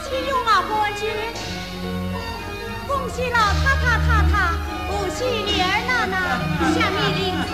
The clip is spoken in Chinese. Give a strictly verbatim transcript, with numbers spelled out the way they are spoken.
喜用啊伯爵，恭喜老太太太太，恭喜女儿奶奶，下面领